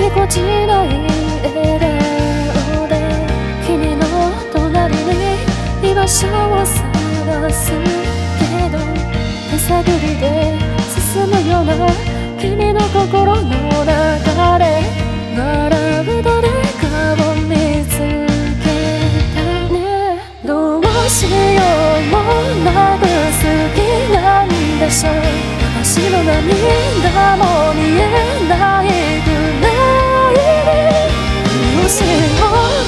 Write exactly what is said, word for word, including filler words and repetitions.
ぎこちない笑顔で君の隣に居場所を探すけど、手探りで進むような君の心の中で笑う誰かを見つけたね。どうしようもなく好きなんでしょう。私の涙も見えないくらい。どうしよう